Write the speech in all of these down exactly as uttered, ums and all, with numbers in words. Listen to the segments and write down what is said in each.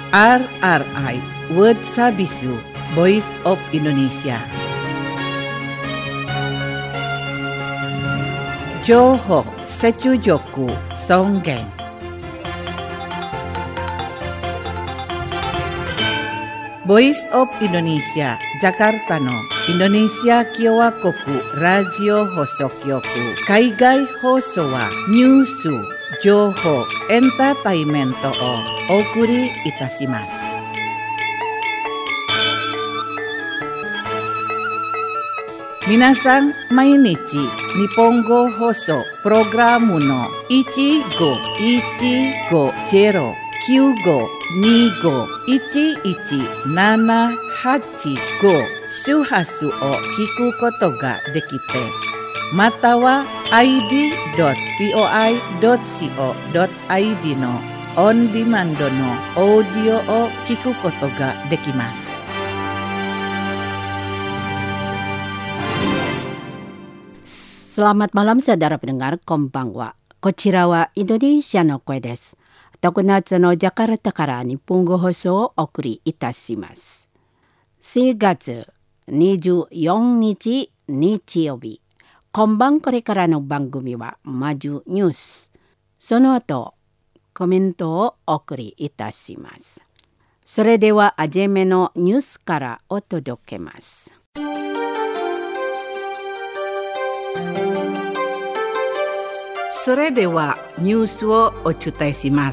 R R I World Sabisu Voice of Indonesia. Johok Secujoku Songgeng. Voice of Indonesia Jakarta no Indonesia Kyowa Koku Radio Hosokyoku Kaigai Hoso wa Nyusu Joho Entertainmento o Okuri Itashimasu. Minasan mainichi Nihongo Hoso Programu no oneごいちごゼロきゅうごにごいちいちななはちご周波数を聞くことができて、または アイディードットブイオアイドットシーオードットアイディー のオンディマンドのオーディオを聞くことができます。 Selamat malam saudara pendengar, konbanwa. Kochira wa Indonesia no koe desu. Tokunatsu no Jakarta kara Nihon語放送をお送りいたします。しがつにじゅうよっか日日曜日。今晩これからの番組はまずニュース。その後コメントをお送りいたします。それでははじめのニュースからお届けます。 それではニュースをお伝えします。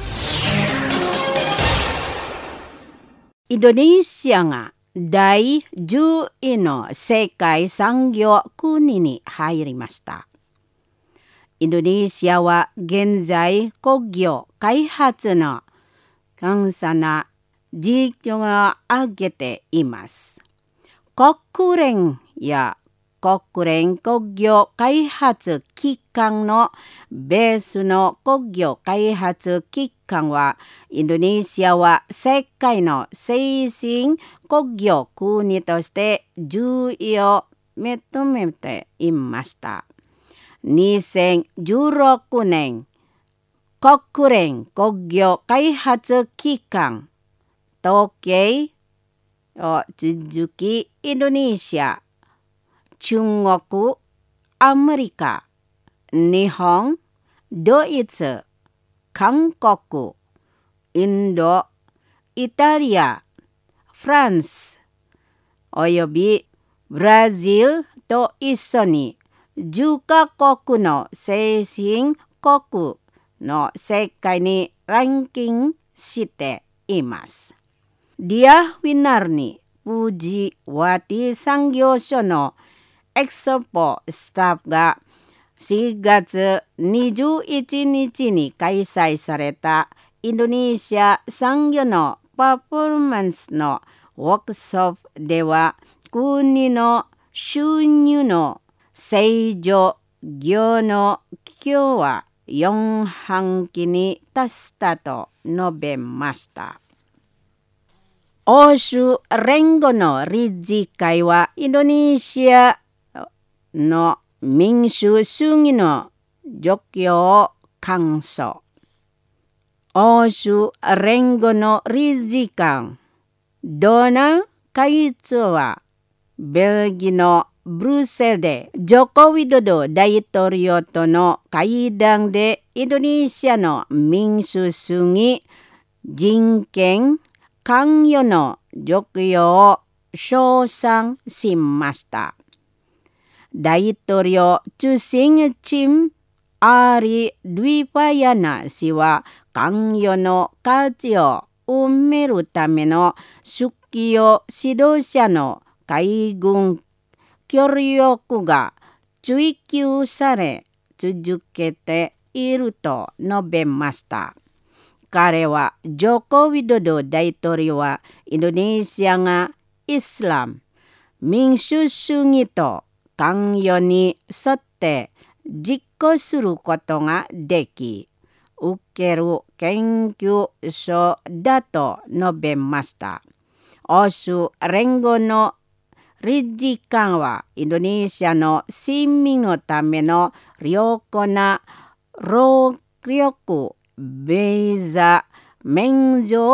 インドネシアがだいじゅういの世界産業国に入りました。インドネシアは現在工業開発の簡素な事業を挙げています。国連や国連工業開発機関のベースの工業開発機関は、インドネシアは世界の先進工業国として重要を認めていました。にせんじゅうろくねん、国連工業開発機関統計を続き、インドネシア、中国、アメリカ、日本、ドイツ、韓国、インド、イタリア、フランス、およびブラジルと一緒にじゅっかこくの先進国の世界にランキングしています。ディアウィナーに富士ワティ産業省のエクスポスタッフがしがつにじゅういちにちに開催されたインドネシア産業のパフォーマンスのワークショップでは、国の収入の正常業の今日はよん半期に達したと述べました。欧州連合の理事会はインドネシアの民主主義の状況を感想。欧州連合の理事官ドナ会長はベルギーのブルセルでジョコ・ウィドド大統領との会談でインドネシアの民主主義、人権、関与の状況を称賛しました。大統領中心チームアリ・ドゥイパヤナ氏は関与の価値を埋めるための主要指導者の海軍協力が追求され続けていると述べました。彼はジョコ・ウィドド大統領はインドネシアがイスラム、民主主義と関与に沿って実行することができ、受ける研究所だと述べました。欧州連合の理事官はインドネシアの市民のための良好な労力ビザ免除を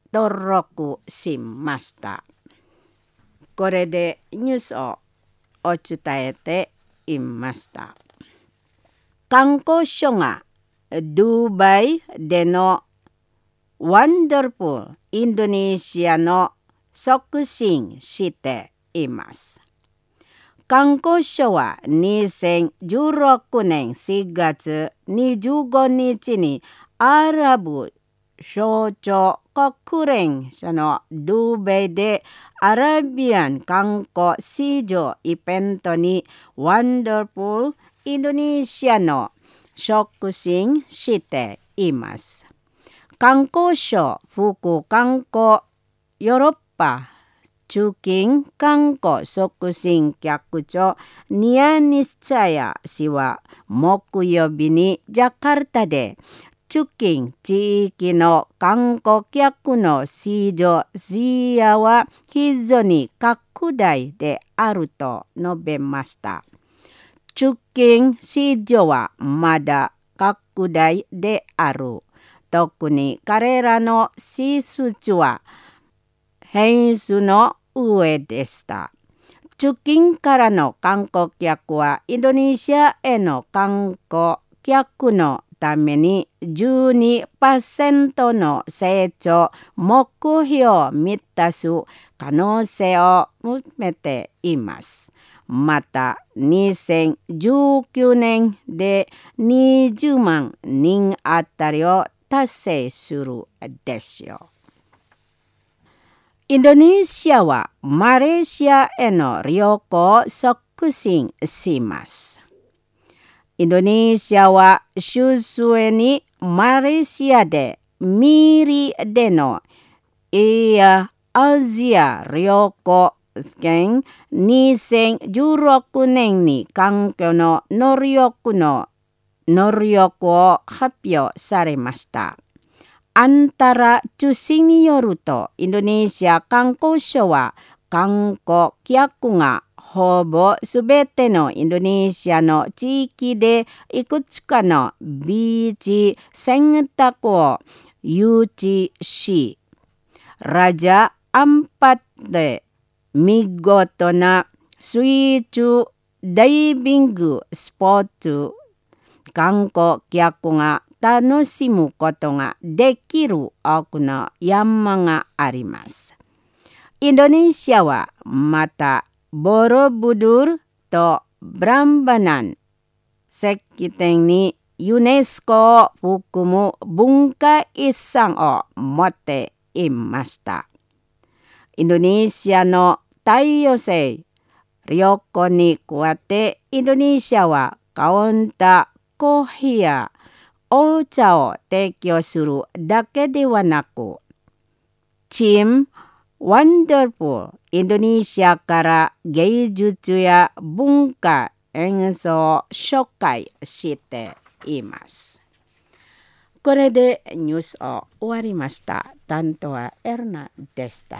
登録しました。これでニュースをお伝えていました。観光所がドバイでのワンダフルインドネシアの促進しています。観光所はにせんじゅうろくねんしがつにじゅうごにちにアラブ首長国連そのドバイでアラビアン観光市場イベントにワンダフルインドネシアの促進しています。観光省副観光ヨーロッパ中近観光促進局長ニアニスチャヤ氏は木曜日にジャカルタで中近地域の観光客の市場視野は非常に拡大であると述べました。中近市場はまだ拡大である。特に彼らの支出は変数の上でした。中近からの観光客はインドネシアへの観光客のために じゅうにパーセント の成長目標を満たす可能性を含めています。またにせんじゅうきゅうねんでにじゅうまんにんあたりを達成するでしょう。インドネシアはマレーシアへの旅行を促進します。インドネシアは週末にマレーシアでミリでのエアアジア旅行券にせんじゅうろくねんに環境の能力の能力を発表されました。アンタラ通信によるとインドネシア観光省は観光客がほぼすべてのインドネシアの地域でいくつかのビーチ選択を誘致し、ラジャアンパッで見事な水中ダイビングスポット観光客が楽しむことができる多くの山があります。インドネシアはまたボロブドゥルとブランバナン石器店にユネスコを含む文化遺産を持っていました。インドネシアの太陽星旅行に加えてインドネシアはカウンターコーヒーやお茶を提供するだけではなく、チームワンダフルインドネシアから芸術や文化演奏を紹介しています。これでニュースを終わりました。担当はエルナでした。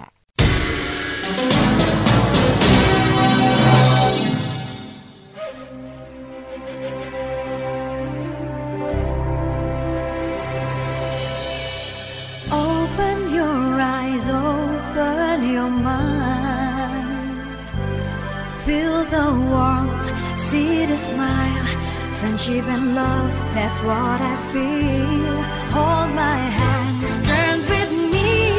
Open your eyes, open your mind. Feel the warmth, see the smile. Friendship and love, that's what I feel. Hold my hands, turn with me.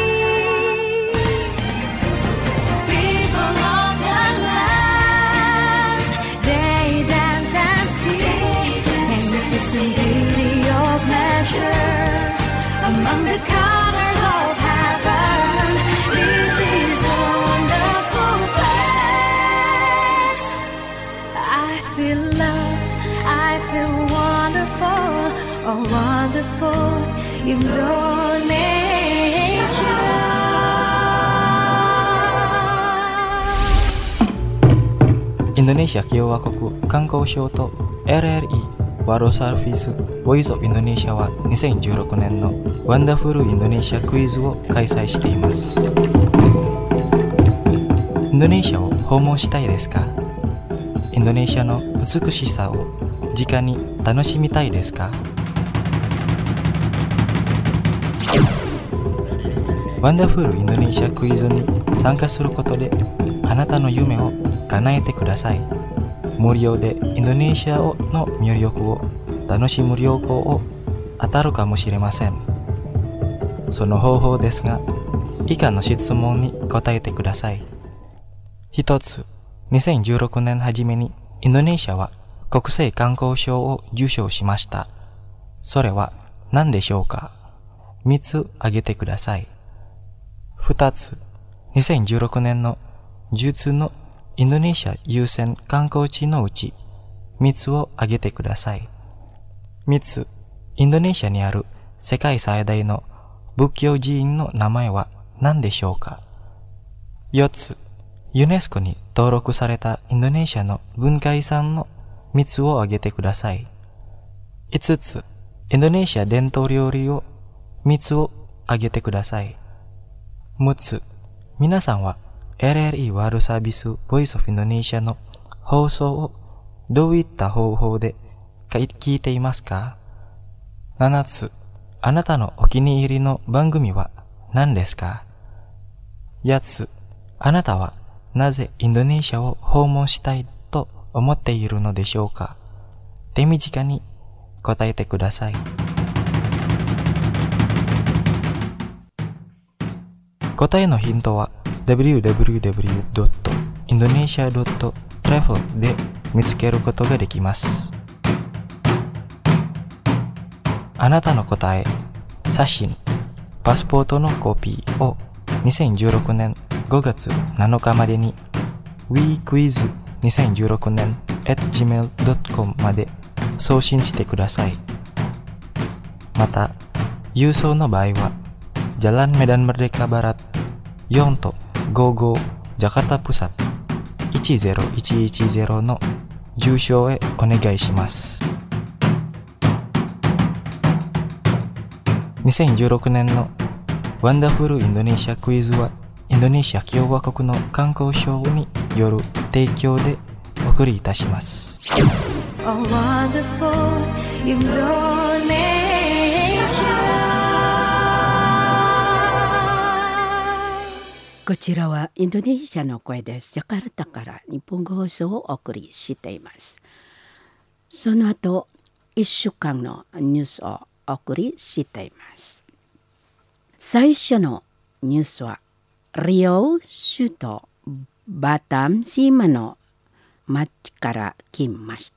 People of the land, they dance and sing. Magnificent beauty of nature among the colors of heaven. This is a wonderful place. I feel loved, I feel wonderful, oh wonderful Indonesia. インドネシア共和国観光省と エルエルイーワールドサービスボイスオブインドネシアはにせんじゅうろくねんのワンダフルインドネシアクイズを開催しています。インドネシアを訪問したいですか？インドネシアの美しさを直に楽しみたいですか？ ワンダフルインドネシアクイズに参加することであなたの夢を叶えてください。無料でインドネシアの魅力を楽しむ旅行を当たるかもしれません。その方法ですが、以下の質問に答えてください。一つ、にせんじゅうろくねん初めにインドネシアは国際観光賞を受賞しました。それは何でしょうか？みっつ挙げてください。二つ、にせんじゅうろくねんのじゅっつのインドネシア優先観光地のうちみっつを挙げてください。みっつ、インドネシアにある世界最大の仏教寺院の名前は何でしょうか？よっつ、ユネスコに登録されたインドネシアの文化遺産のみっつを挙げてください。いつつ、インドネシア伝統料理をみっつを挙げてください。むっつ、皆さんは エルエルイー ワールドサービスボイスオフインドネシアの放送をどういった方法で聞いていますか？ななつ、あなたのお気に入りの番組は何ですか？はちつ、あなたはなぜインドネシアを訪問したいと思っているのでしょうか？手短に答えてください。答えのヒントは ダブリューダブリューダブリュードットインドネシアドットトラベル で見つけることができます。あなたの答え、写真、パスポートのコピーをにせんじゅうろくねんごがつなのかまでに ウィークイズにせんじゅうろくねん アットジーメールドットコム まで送信してください。また、郵送の場合はJalan Medan Merdeka Baratよんとごじゅうご Jakarta Pusat いちぜろいちいちぜろの住所へお願いします。にせんじゅうろくねんのワンダフルインドネシアクイズはインドネシア共和国の観光省による提供でお送りいたします。 A wonderful Indonesia. こちらはインドネシアの声です。ジャカルタから日本語放送をお送りしています。その後、いっしゅうかんのニュースをお送りしています。最初のニュースは、リオ首都バタム島の町から来ました。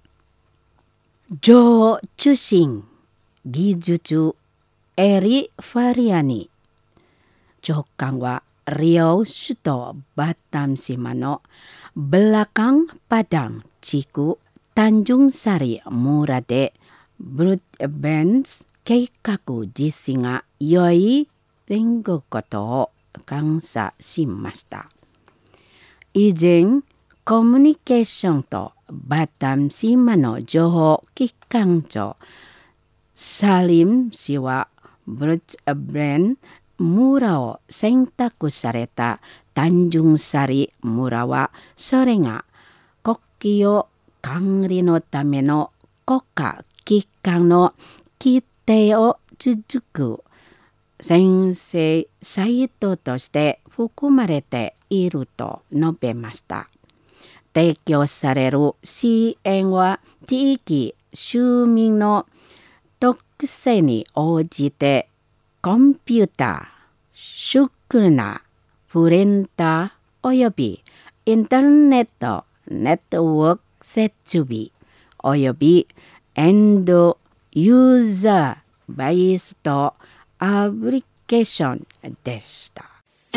女王中心技術エリ・ファリアニ長官はリオ首都バタム島のbelakang Padang地区Tanjung Sari村でブルーベンス計画実施が良いということを感謝しました。以前、コミュニケーションとバタム島の情報機関長サリム氏はブルーベン村を選択されたタンジュンサリ村はそれが国旗を管理のための国家機関の規定を続く宣誓サイトとして含まれていると述べました。提供される支援は地域住民の特性に応じてコンピューター、シュークナ、プリンターおよびインターネット、ネットワーク設備およびエンドユーザーベースとアプリケーションでした。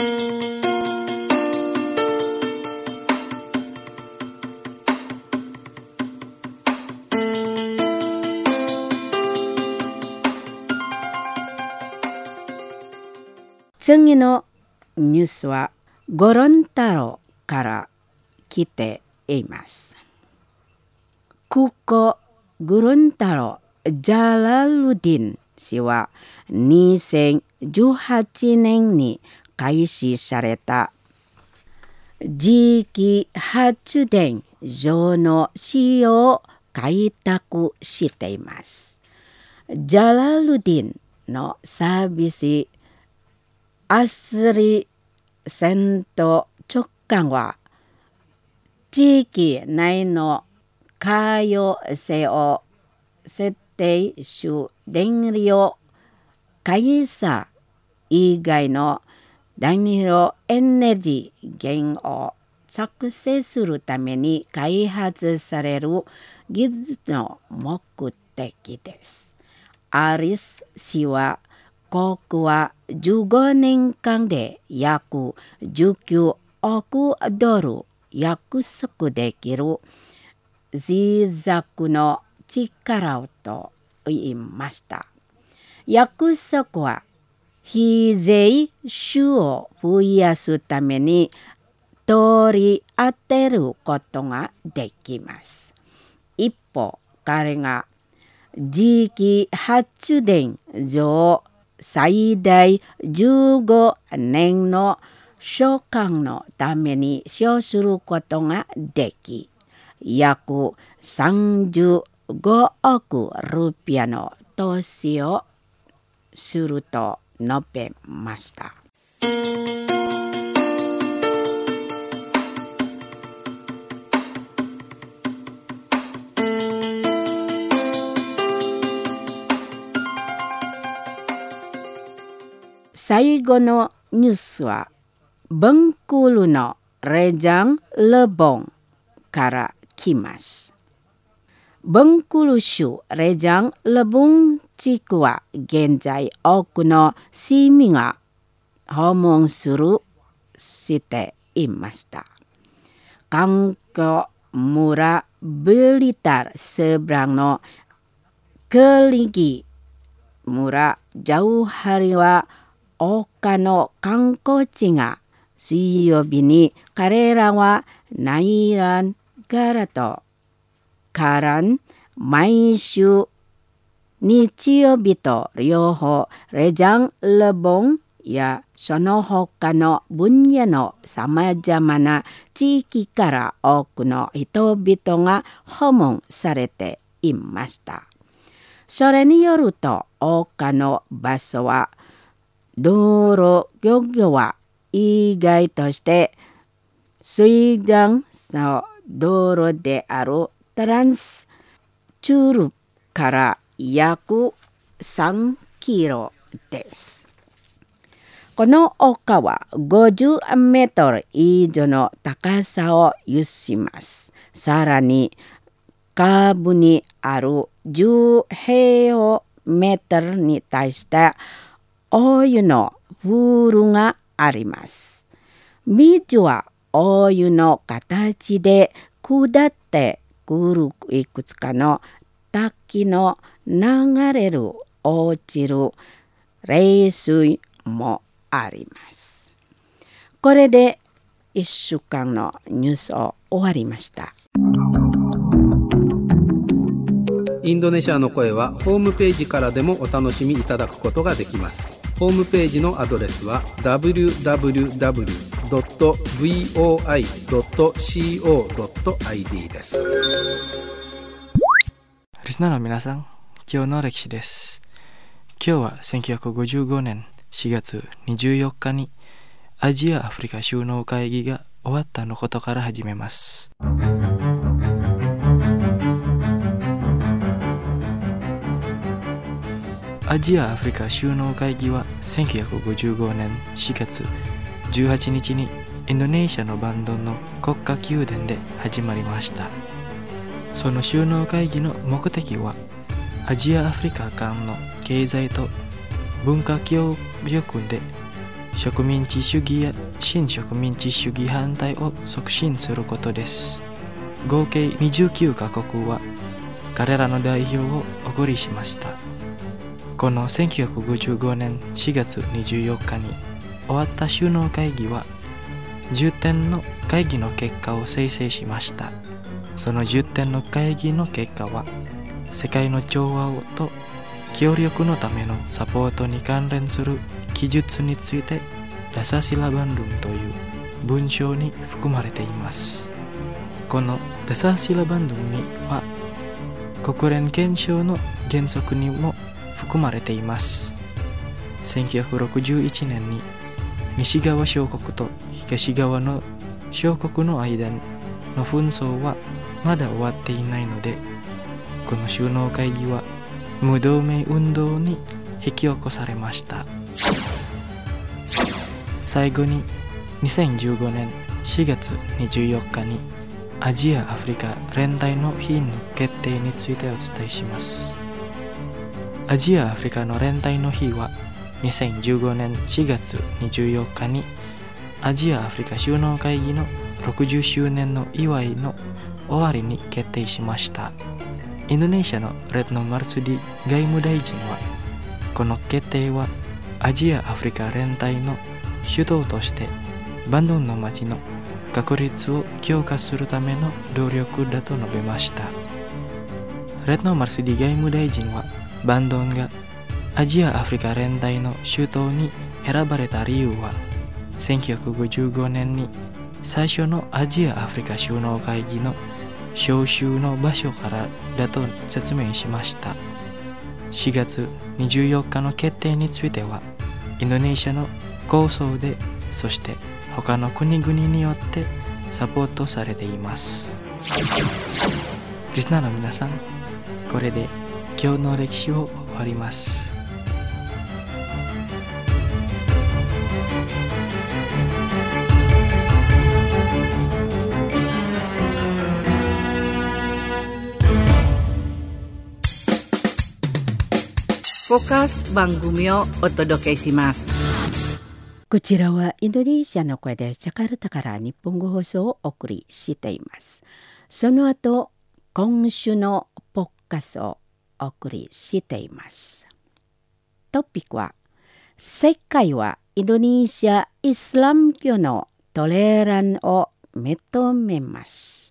次のニュースはゴロン太郎から来ています。空港ゴロン太郎ジャラルディン氏はにせんじゅうはちねんに開始された磁気発電所の使用を開拓しています。ジャラルディンのサービスアスリ戦闘直感は地域内の可用性を設定し電量会社以外の燃料エネルギー源を作成するために開発される技術の目的です。アリス氏はここはじゅうごねんかんで約じゅうきゅうおくドル約束できる自作の力と言いました。約束は非税収を増やすために取り当てることができます。一方、彼が磁気発電所を最大じゅうごねんの所管のために使用することができ、約さんじゅうごおくルピアの投資をすると述べました。最後のニュースはベンクールのレジャン・レボンから来ます。ベンクール州レジャン・レボン地区は現在多くの市民が訪問するしていました。観光村ブリタルseberangのケリギ村ジャウハリは他の観光地が水曜日に彼らはナイランからとからん毎週日曜日と両方レジャン・レボンやその他の分野のさまざまな地域から多くの人々が訪問されていました。それによると他の場所は道路漁業は意外として水上の道路であるトランスチュールから約さんキロです。この丘はごじゅうメートル以上の高さを有します。さらに下部にあるじゅう平メートルに対してお湯のプールがあります。水はお湯の形で下ってくるいくつかの滝の流れる落ちる冷水もあります。これでいっしゅうかんのニュースを終わりました。 インドネシアの声はホームページからでもお楽しみいただくことができます。ホームページのアドレスは ダブリューダブリューダブリュードットブイオーアイドットコードットアイディー です。 リスナーの皆さん、今日の歴史です。今日はせんきゅうひゃくごじゅうごねんしがつにじゅうよっかにアジア・アフリカ首脳会議が終わったのことから始めます。アジア・アフリカ首脳会議はせんきゅうひゃくごじゅうごねんしがつじゅうはちにちにインドネシアのバンドンの国家宮殿で始まりました。その首脳会議の目的はアジア・アフリカ間の経済と文化協力で植民地主義や新植民地主義反対を促進することです。合計にじゅうきゅうカ国は彼らの代表をお送りしました。このせんきゅうひゃくごじゅうごねんしがつにじゅうよっかに終わった首脳会議はじゅってんの会議の結果を生成しました。そのじゅってんの会議の結果は世界の調和と協力のためのサポートに関連する記述についてダサシラバンドゥンという文章に含まれています。このダサシラバンドゥンには国連憲章の原則にも含まれています。せんきゅうひゃくろくじゅういちねんに西側小国と東側の小国の間の紛争はまだ終わっていないので、この首脳会議は無同盟運動に引き起こされました。最後ににせんじゅうごねんしがつにじゅうよっかにアジア・アフリカ連帯の日の決定についてお伝えします。アジア・アフリカの連帯の日はにせんじゅうごねんしがつにじゅうよっかにアジア・アフリカ首脳会議のろくじゅっしゅうねんの祝いの終わりに決定しました。インドネシアのレッノ・マルスディ外務大臣は、この決定はアジア・アフリカ連帯の主導としてバンドンの町の確立を強化するための努力だと述べました。レッノ・マルスディ外務大臣は、バンドンがアジア・アフリカ連帯の首脳に選ばれた理由は、せんきゅうひゃくごじゅうごねんに最初のアジア・アフリカ首脳会議の招集の場所からだと説明しました。しがつにじゅうよっかの決定については、インドネシアの構想で、そして他の国々によってサポートされています。リスナーの皆さん、これで今日の歴史を終わります。 フォーカス番組をお届けします。 こちらはインドネシアの声でジャカルタから日本語放送をお送りしています。その後、今週のポッカスをお送りしています。トピックは、世界はインドネシアイスラム教のトレランを認めます。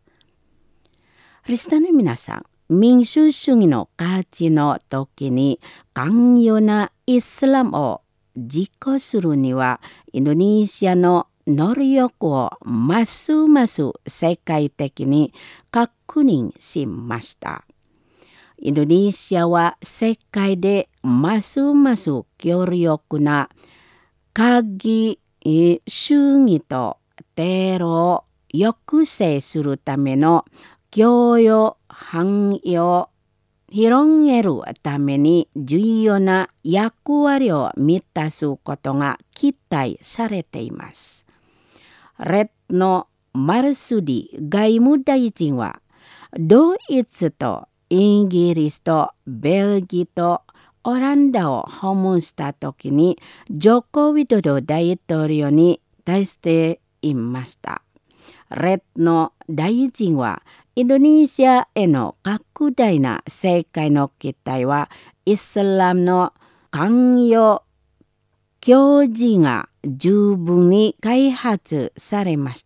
リスナーの皆さん、民主主義の価値の時に寛容なイスラムを実行するには、インドネシアの能力をますます世界的に確認しました。インドネシアは世界でますます強力な過激主義とテロを抑制するための供与範囲を広げるために重要な役割を満たすことが期待されています。レッノ・マルスディ外務大臣は、ドイツとイギリスとベルギーとオランダを訪問したときに、ジョコ・ウィドド大統領に対していました。レッノ大臣は、インドネシアへの拡大な世界の期待は、イスラムの寛容教示が十分に開発されました。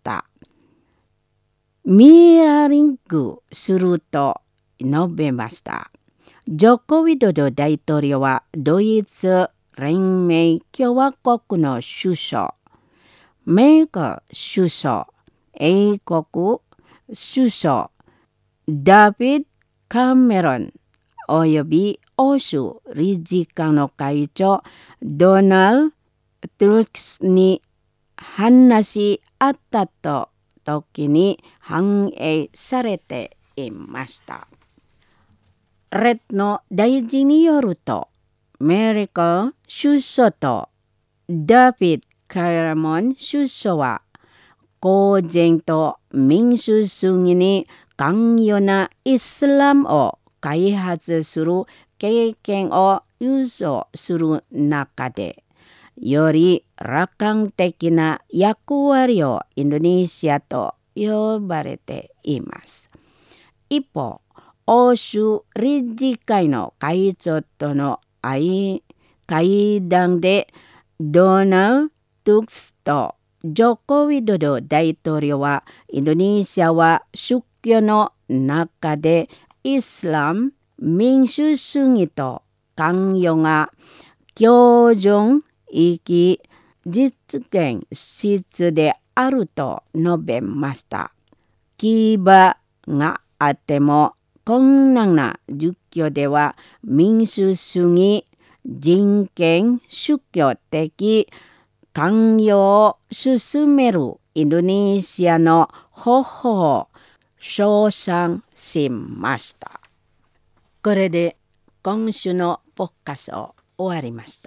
ミラーリングすると述べました。ジョコ・ウィドド大統領は、ドイツ連盟共和国の首相、メルケル首相、英国首相、ダビッド・カメロンおよび欧州理事会の会長ドナルド・トラスに話し合ったと時に反映されていました。レッノ大臣によると、メルケル首相とダビッド・カメロン首相は、公然と民主主義に寛容なイスラムを開発する経験を有所する中で、より楽観的な役割をインドネシアと呼ばれています。一方、欧州理事会の会長との会談で、ドナルド・トゥクスとジョコ・ウィドド大統領は、インドネシアは宗教の中でイスラム、民主主義と寛容が共存域実現しつつであると述べました。牙があっても困難な状況では、民主主義、人権、宗教的寛容を進めるインドネシアの方法を称賛しました。これで今週のポッカスを終わりました。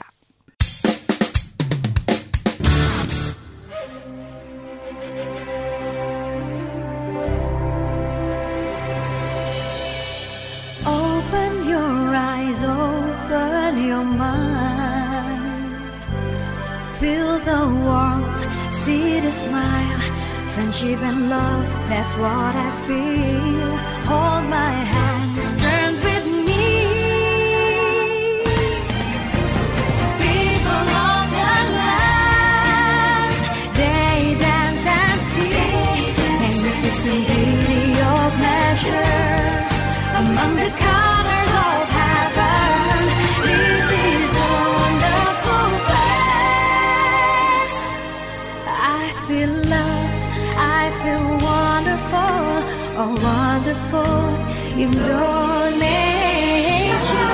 Open your eyes, open your mind. Feel the warmth, see the smile. Friendship and love, that's what I feel. Hold my hands, turn with me. People of the land, they dance and sing. Magnificent beauty of nature among the colors of heaven. This is a wonderful place. I feel loved, I feel wonderful, oh wonderful Indonesia.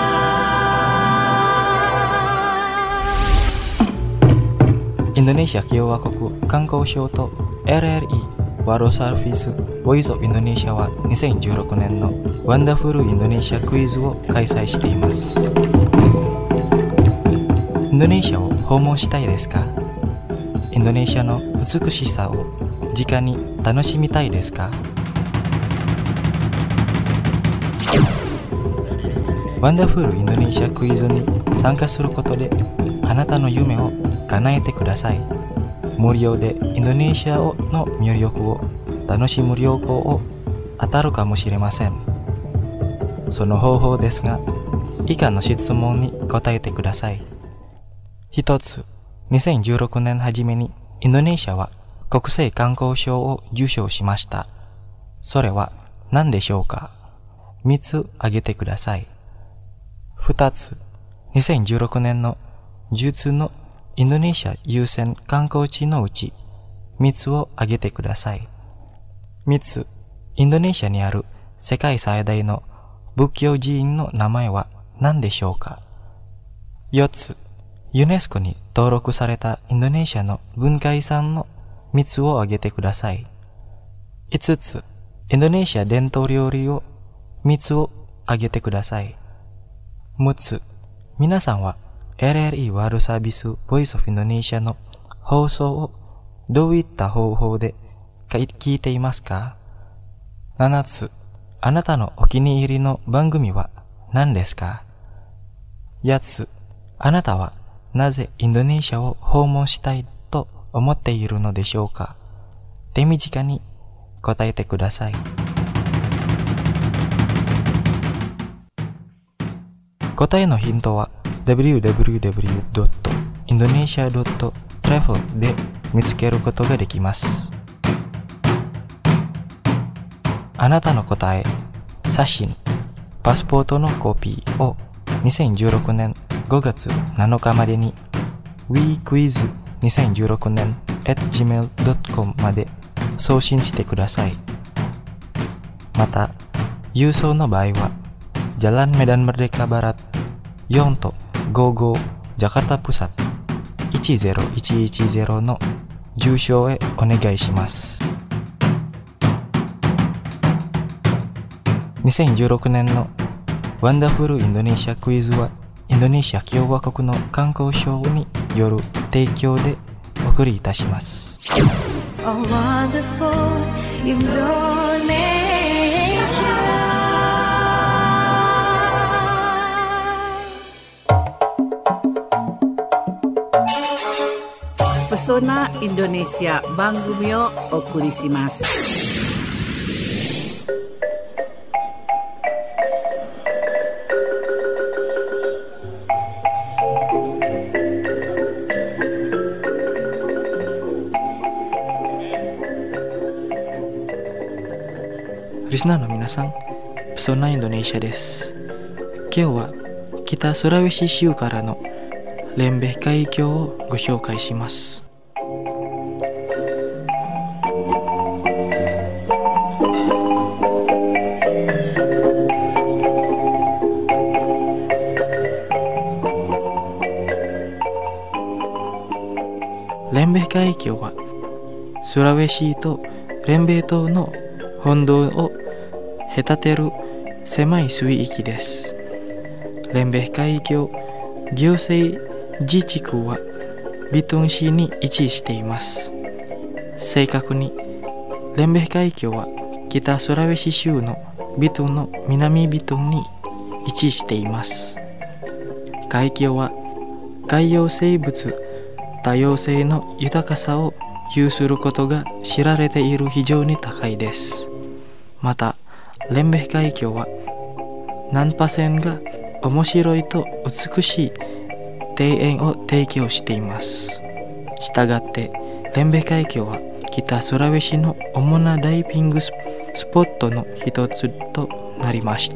Indonesia 共和国観光省と エルエルイー ワールドサービスボイスオブインドネシアはにせんじゅうろくねんのワンダフルインドネシアクイズを開催しています。インドネシアを訪問したいですか？インドネシアの美しさを直に楽しみたいですか？ワンダフルインドネシアクイズに参加することであなたの夢を叶えてください。無料でインドネシアの魅力を楽しむ旅行を当たるかもしれません。その方法ですが、以下の質問に答えてください。一つ、にせんじゅうろくねん初めにインドネシアは国際観光賞を受賞しました。それは何でしょうか？みっつ挙げてください。二つ、にせんじゅうろくねんのじゅっつのインドネシア優先観光地のうちみっつを挙げてください。みっつ、インドネシアにある世界最大の仏教寺院の名前は何でしょうか？よっつ、ユネスコに登録されたインドネシアの文化遺産のみっつを挙げてください。いつつ、インドネシア伝統料理をみっつを挙げてください。むっつ、皆さんはエルエルイー ワールドサービスボイスオブインドネシアの放送をどういった方法で聞いていますか？ななつ、あなたのお気に入りの番組は何ですか？はちつ、あなたはなぜインドネシアを訪問したいと思っているのでしょうか？手短に答えてください。答えのヒントはダブリューダブリューダブリュードットインドネシアドットトラベル で見つけることができます。あなたの答え、写真、パスポートのコピーをにせんじゅうろくねんごがつなのかまでに ウィークイズにせんじゅうろくねん アットジーメールドットコム まで送信してください。また、郵送の場合はJalan Medan Merdeka Baratよんとごじゅうご Jakarta Pusat いちぜろいちいちぜろの住所へお願いします。にせんじゅうろくねんのワンダフルインドネシアクイズはインドネシア共和国の観光省による提供でお送りいたします。 A wonderful Indonesia. Pesona Indonesia 番組をお送りします。 リスナーの皆さん、ペソナインドネシアです。今日は北スラウェシ州からのレンベ海峡をご紹介します。 連米海峡はスラウェシと連米島の本土を隔てる狭い水域です。連米海峡行政自治区はビトン市に位置しています。正確に連米海峡は北スラウェシ州のビトンの南ビトンに位置しています。海峡は海洋生物多様性の豊かさを有することが知られている非常に高いです。また連米海峡は難破船が面白いと美しい庭園を提供しています。したがって連米海峡は北スラウェシの主なダイビングスポットの一つとなりました。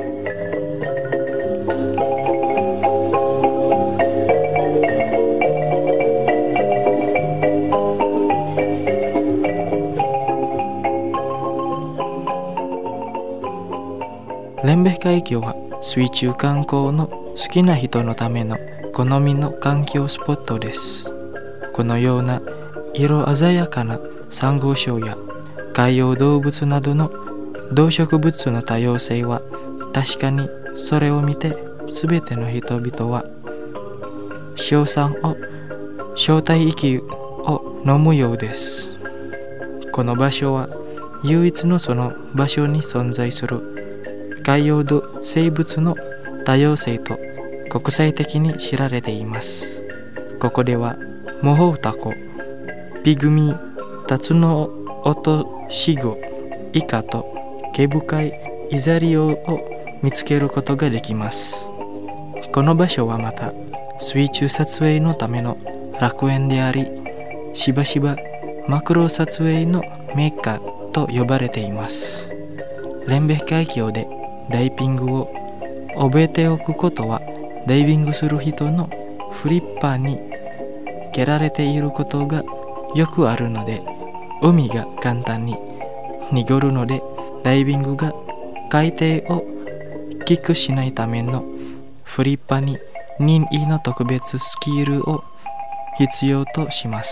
連米海峡は水中観光の好きな人のための好みの環境スポットです。このような色鮮やかなサンゴ礁や海洋動物などの動植物の多様性は確かにそれを見てすべての人々は硝酸を小体液を飲むようです。この場所は唯一のその場所に存在する海洋生物の多様性と国際的に知られています。ここではモホウタコ、ピグミ、タツノオトシゴ、イカと毛深いイザリオを見つけることができます。この場所はまた水中撮影のための楽園であり、しばしばマクロ撮影のメッカと呼ばれています。連米海峡でダイビングを覚えておくことは、ダイビングする人のフリッパーに蹴られていることがよくあるので、海が簡単に濁るので、ダイビングが海底をキックしないためのフリッパーに任意の特別スキルを必要とします。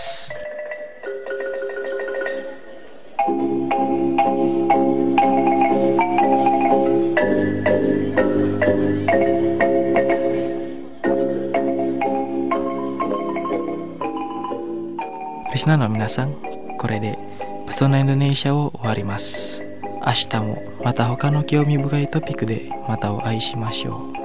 リスナーの皆さん、これでパソナインドネシアを終わります。明日もまた他の興味深いトピックでまたお会いしましょう。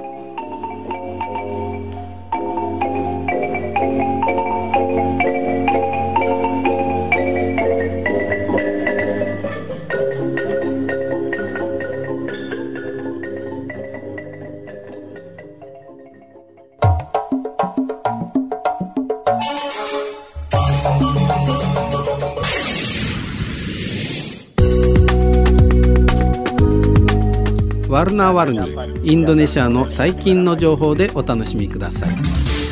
ワルナーワルニー、インドネシアの最近の情報でお楽しみください。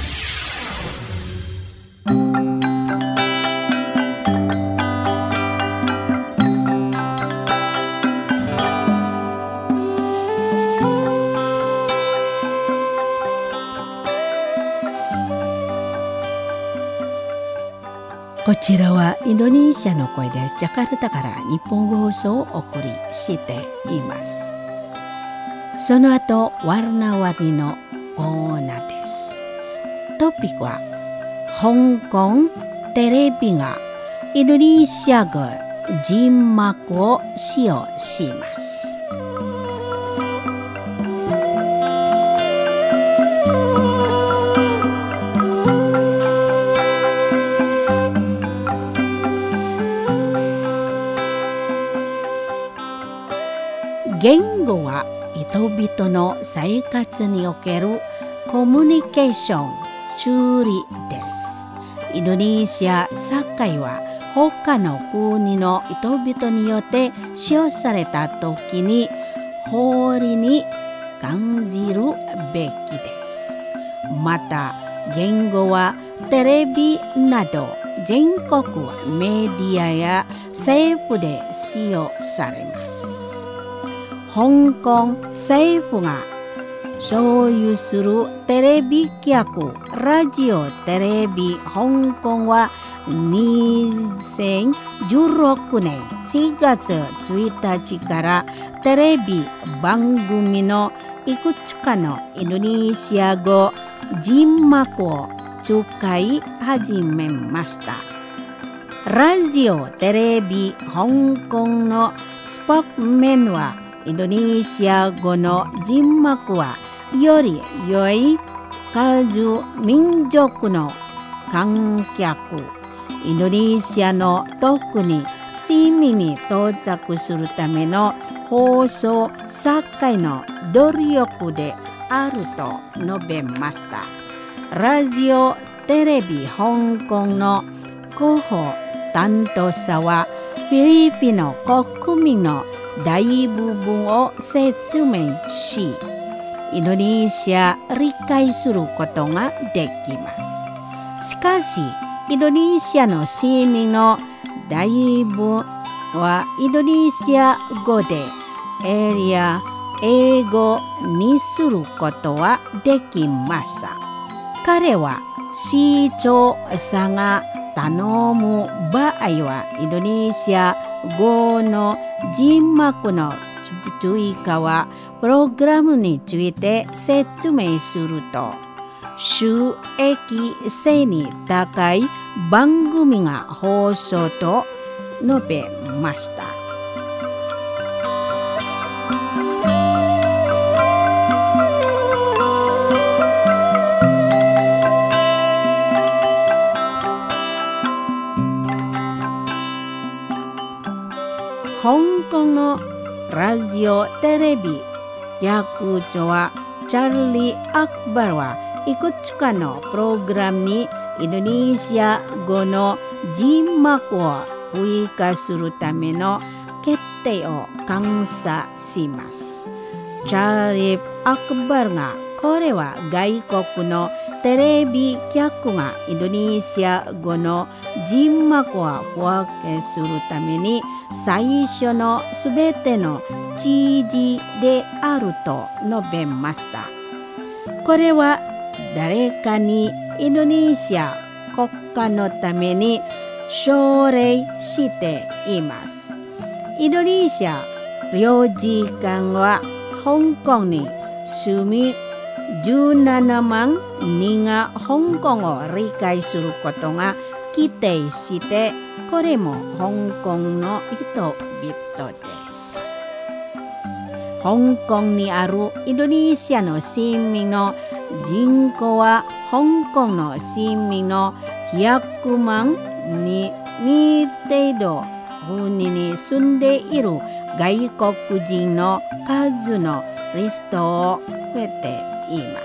こちらはインドネシアの声です。ジャカルタから日本語放送をお送りしています。その後、ワルナワリのコーナーです。トピックは、香港テレビがインドネシア語字幕を使用します。言語は人々の生活におけるコミュニケーションツールです。インドネシア社会は他の国の人々によって使用された時に法理に感じるべきです。また言語はテレビなど全国メディアや政府で使用されます。香港政府が所有するテレビ局ラジオテレビ香港はにせんじゅうろくねんしがつついたちからテレビ番組のいくつかのインドネシア語字幕を使い始めました。ラジオテレビ香港のスポークメンはインドネシア語の字幕はより良い数民族の観客インドネシアの特に市民に到着するための放送作家の努力であると述べました。ラジオテレビ香港の広報担当者はフィリピンの国民の大部分を説明し、インドネシア理解することができます。しかし、インドネシアの市民の大部分はインドネシア語でエリア英語にすることはできません。彼は視聴者が頼む場合はインドネシア語の字幕の追加はプログラムについて説明すると収益性に高い番組が放送と述べました。香港のラジオテレビ局長はチャーリー・アクバルはいくつかのプログラムにインドネシア語の字幕を追加するための決定を感謝します。チャーリー・アクバルがこれは外国のテレビ局がインドネシア語の字幕を分けするために最初のすべての知事であると述べました。これは誰かにインドネシア国家のために奨励しています。インドネシア領事館は香港に住みじゅうななまんにんが香港を理解することが期待して、これも香港の人々です。香港にあるインドネシアの市民の人口は香港の市民のひゃくまんに程度に住んでいる外国人の数のリストを増えています。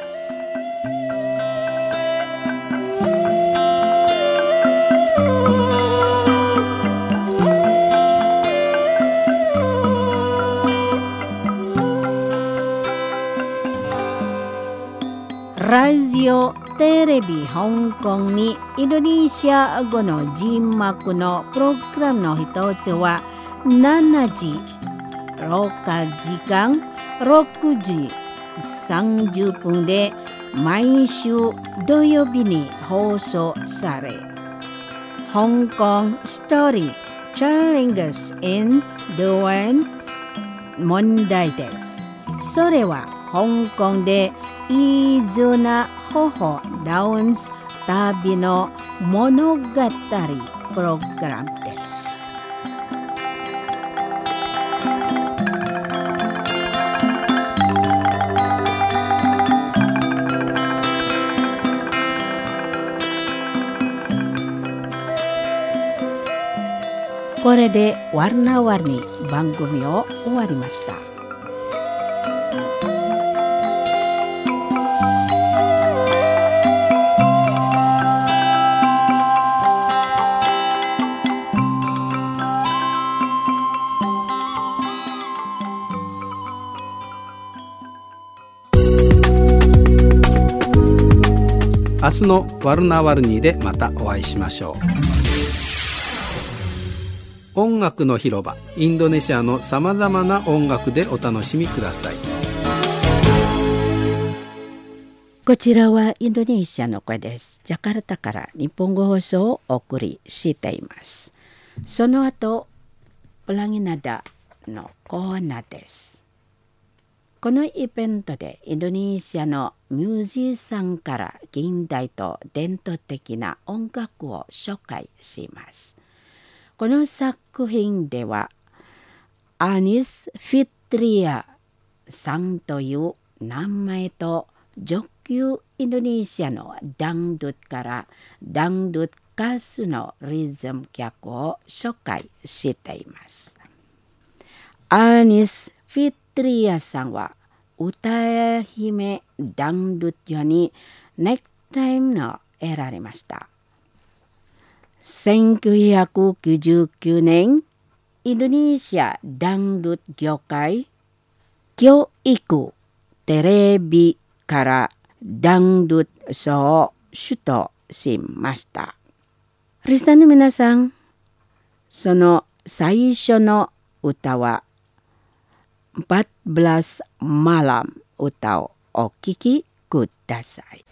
ラジオテレビ香港にインドネシア語の字幕のプログラムの一つはしちじろくじかんろくじさんじゅっぷんで毎週土曜日に放送され、香港ストーリー Challenges in the World 問題です。それは香港でイズナホホダウンス旅の物語プログラムです。これでワルナワルに番組を終わりました。 明日のワルナワルニーでまたお会いしましょう。音楽の広場、インドネシアのさまざまな音楽でお楽しみください。 こちらはインドネシアの声です。ジャカルタから日本語放送をお送りしています。その後、オランギナダのコーナーです。このイベントでインドネシアのミュージシャンから現代と伝統的な音楽を紹介します。この作品ではアニス・フィットリアさんという名前と上級インドネシアのダンドゥッからダンドゥッ歌手のリズム曲を紹介しています。アニス・フィットリアさんは歌姫ダンドゥットにネクタイムを得られました。せんきゅうひゃくきゅうじゅうきゅうねん、インドネシアダンドゥット業界教育テレビからダンドゥット賞を取得しました。リスナーの皆さん、その最初の歌はempat belas malam 歌をお聴きください。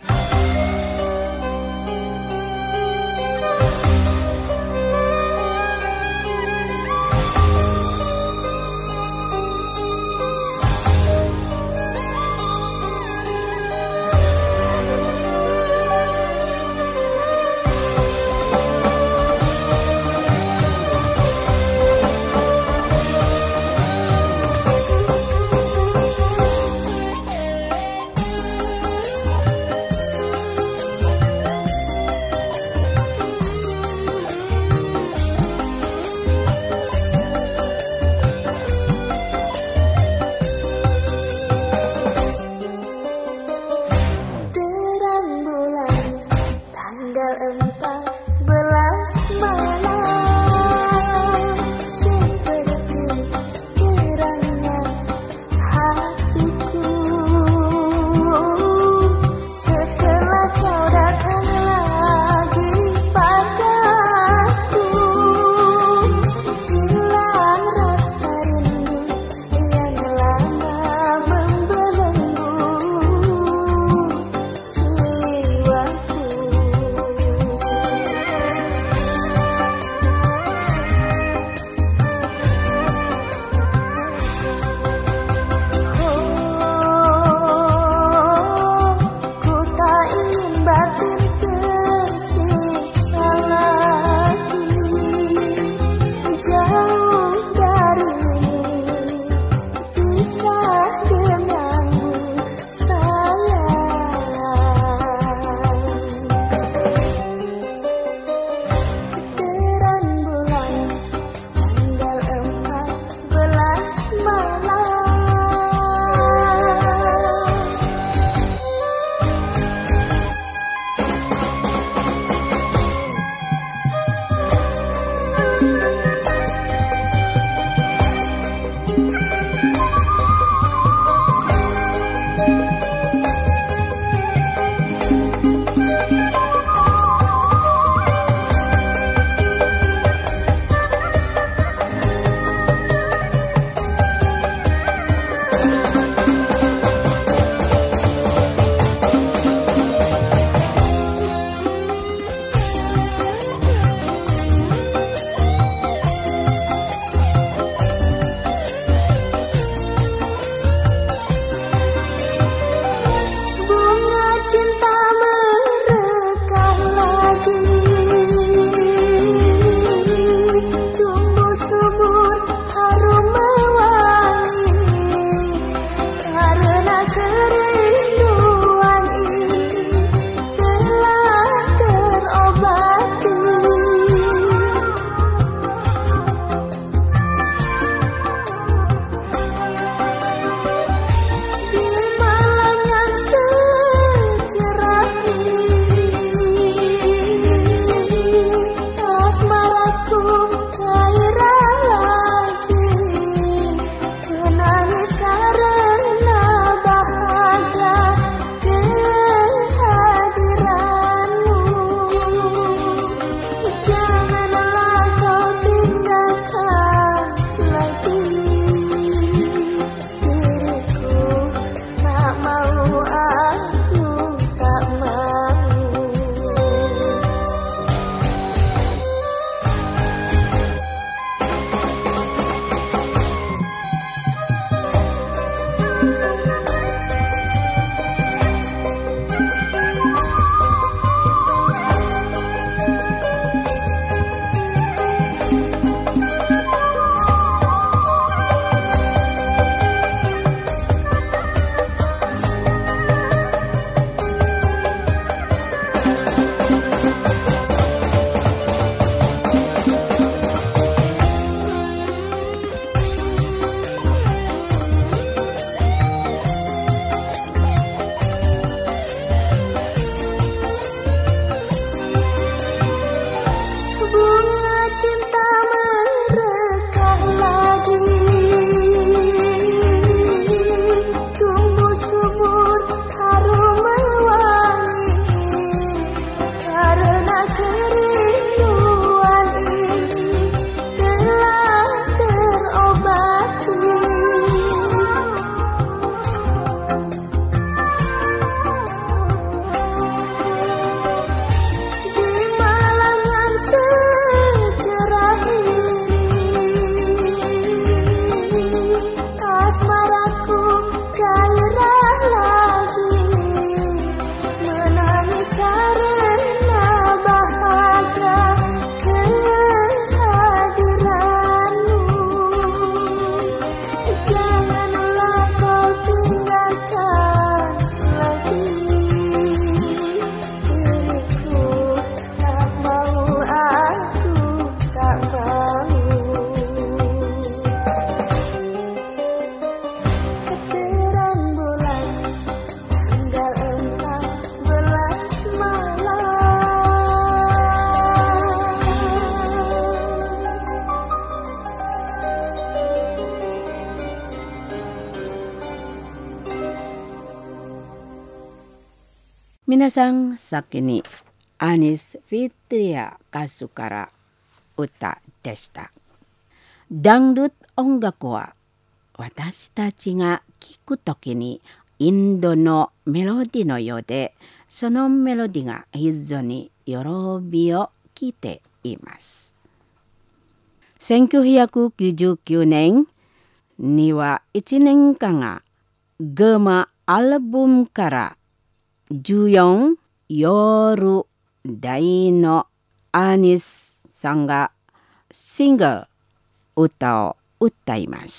皆さん先にアニス・フィトリア歌手から歌でした。ダンルット音楽は私たちが聴くときにインドのメロディのようで、そのメロディが非常に喜びを聞いています。せんきゅうひゃくきゅうじゅうきゅうねんにはいちねんかんがグマアルバムからじゅうよん夜大のアニスさんがシングル歌を歌います。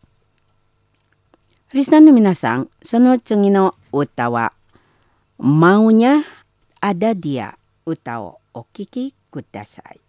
リスナーの皆さん、その次の歌はMaunya Ada Dia歌をお聴きください。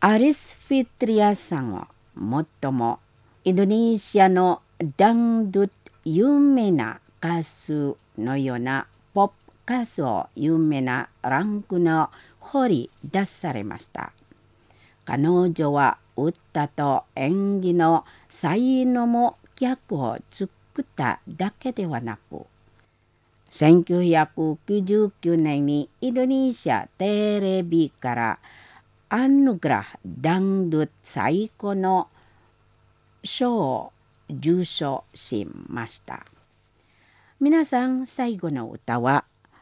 Aris Fitria Sango 最もインドネシアのダンドゥ有名な歌手のようなポップ歌手を有名なランクの掘り出されました。彼女は歌と演技の才能も客を作っただけではなく、せんきゅうひゃくきゅうじゅうきゅうねんにインドネシアテレビからアヌグラハダンドゥ最高の賞を受賞しました。皆さん、最後の歌は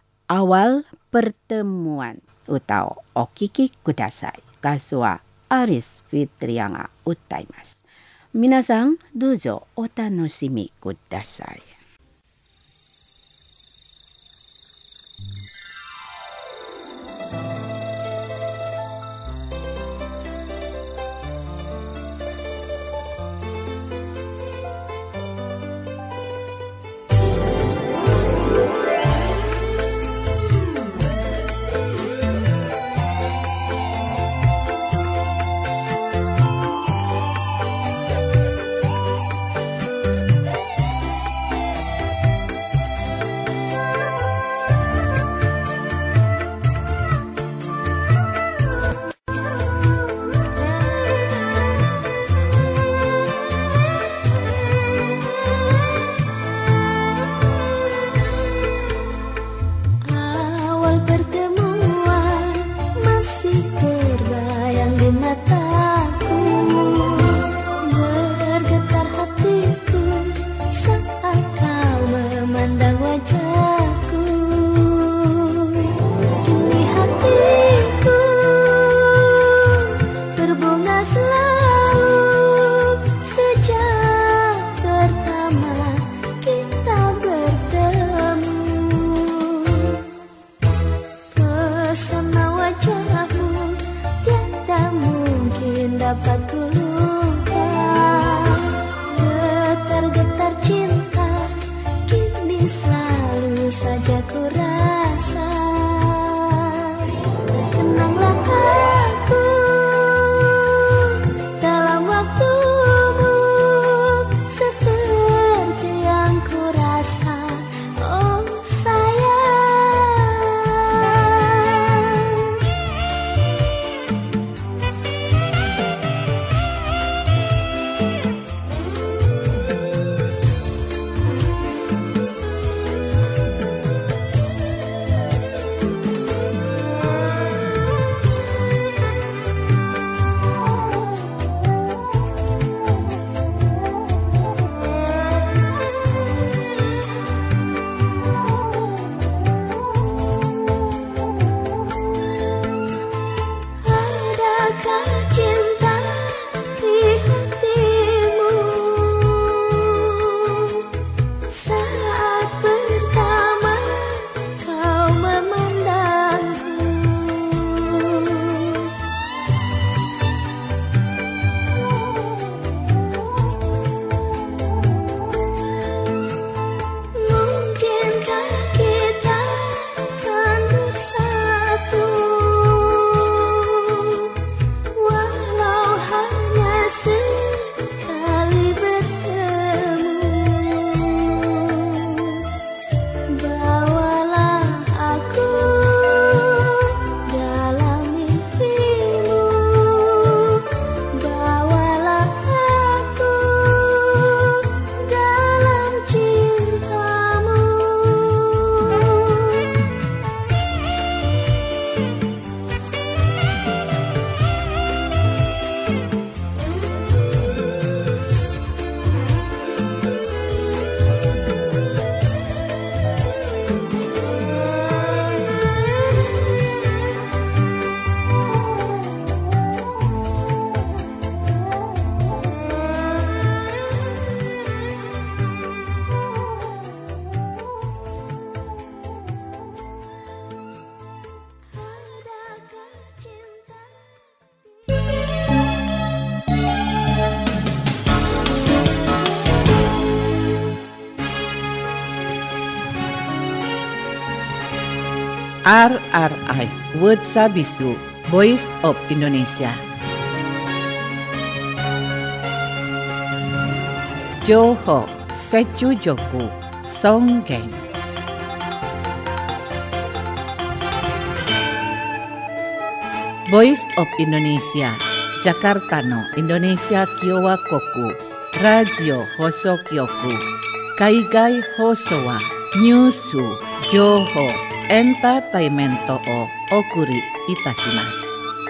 Awal Pertemuan 歌をお聴きください。歌手はアリス・フィトリアが歌います。皆さん、どうぞお楽しみください。 R R I World Sabisu Voice of Indonesia. Joho Sechujoku Songgeng. Voice of Indonesia Jakarta no Indonesia Kyowa Koku Radio Hoso Kyoku Kaigai Hoso wa Nyusu Joho Entertainmento o Okuri Itashimasu.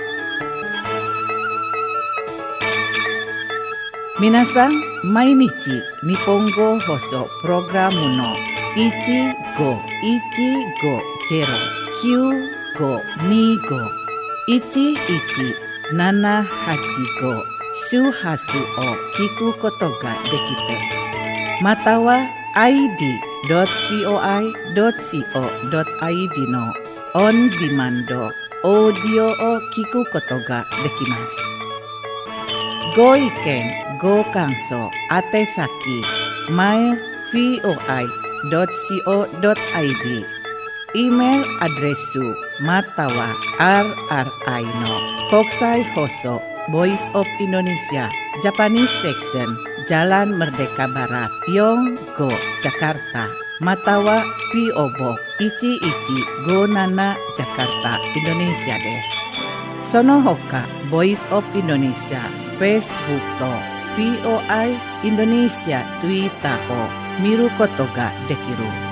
Minasan, mainichi Nihongo Hoso Programu no ichi go ichi go zero kyu go ni go ichi ichi nana hachi go shuhasu o kiku koto ga dekite. Mata wa i d dot voi dot co dot i d の on demand オーディオを聞くことができます。ご意見、ご感想、宛先 マイル voi dot co dot i d イメールアドレスまたは アールアールアイ の国際放送 Voice of Indonesia Japanese Section Jalan Merdeka Barat Yonggo Jakarta Matawa P O Boxいちいちごなな Jakarta Indonesia です。その他 Voice of Indonesia Facebook と ブイオーアイ Indonesia Twitter を見ることができる